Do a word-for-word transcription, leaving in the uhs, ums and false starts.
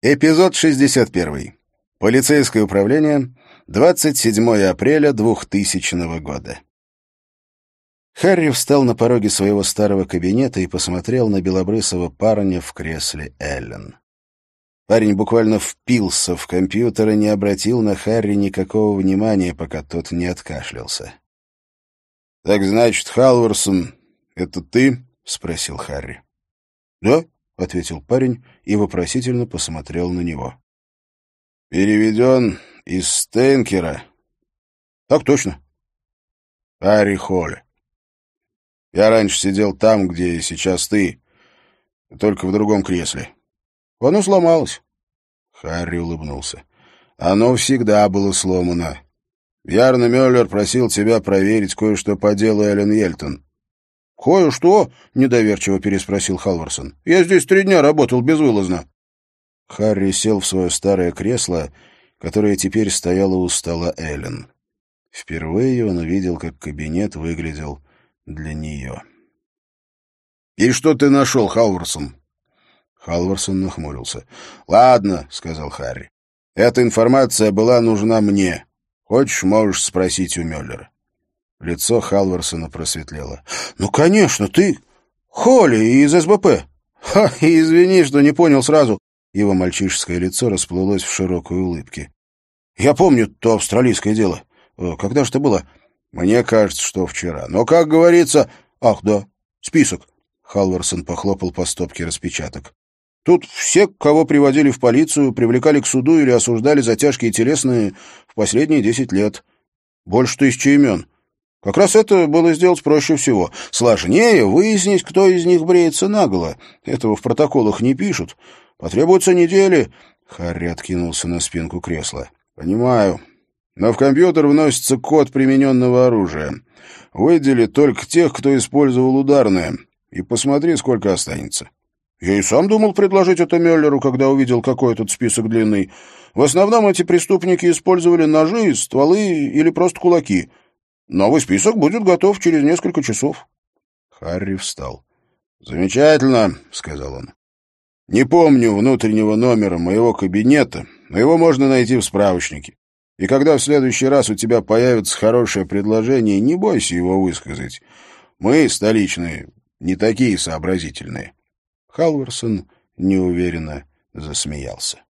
Эпизод шестьдесят один. Полицейское управление. двадцать седьмое апреля двухтысячного года. Харри встал на пороге своего старого кабинета и посмотрел на белобрысого парня в кресле Эллен. Парень буквально впился в компьютер и не обратил на Харри никакого внимания, пока тот не откашлялся. — Так значит, Халварсон, это ты? — спросил Харри. — Да, — ответил парень и вопросительно посмотрел на него. — Переведен из Стейнкера? — Так точно. — Харри Холли. Я раньше сидел там, где сейчас ты, только в другом кресле. Оно сломалось. Харри улыбнулся. Оно всегда было сломано. Ярно Мюллер просил тебя проверить кое-что по делу Эллен Йельтон. «Кое-что?» — недоверчиво переспросил Халварсон. «Я здесь три дня работал безвылазно». Харри сел в свое старое кресло, которое теперь стояло у стола Эллен. Впервые он увидел, как кабинет выглядел для нее. «И что ты нашел, Халварсон?» Халварсон нахмурился. «Ладно», — сказал Харри. «Эта информация была нужна мне. Хочешь, можешь спросить у Мюллера». Лицо Халварсона просветлело. «Ну, конечно, ты Холли из эс бэ пэ. Ха, извини, что не понял сразу». Его мальчишеское лицо расплылось в широкой улыбке. «Я помню то австралийское дело. Когда же это было?» «Мне кажется, что вчера. Но, как говорится...» «Ах, да, список». Халварсон похлопал по стопке распечаток. «Тут все, кого приводили в полицию, привлекали к суду или осуждали за тяжкие телесные в последние десять лет. Больше тысячи имен. Как раз это было сделать проще всего. Сложнее выяснить, кто из них бреется наголо. Этого в протоколах не пишут. Потребуются недели». Харри откинулся на спинку кресла. «Понимаю. Но в компьютер вносится код примененного оружия. Выдели только тех, кто использовал ударное. И посмотри, сколько останется». «Я и сам думал предложить это Мюллеру, когда увидел, какой тут список длинный. В основном эти преступники использовали ножи, стволы или просто кулаки. Новый список будет готов через несколько часов». Харри встал. «Замечательно», — сказал он. «Не помню внутреннего номера моего кабинета, но его можно найти в справочнике. И когда в следующий раз у тебя появится хорошее предложение, не бойся его высказать. Мы, столичные, не такие сообразительные». Халварсон неуверенно засмеялся.